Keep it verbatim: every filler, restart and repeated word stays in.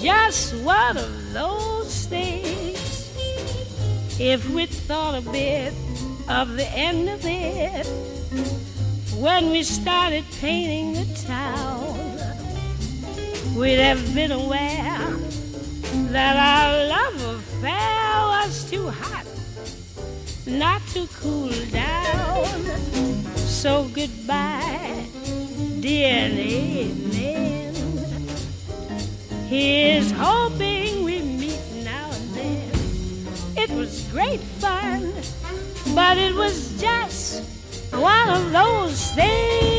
just one of those things. If we thought a bit of the end of it when we started painting the town, we'd have been aware that our love affair was too hot not to cool down. So goodbye, dear and amen. Here's hoping we meet now and then. It was great fun, but it was just one of those things.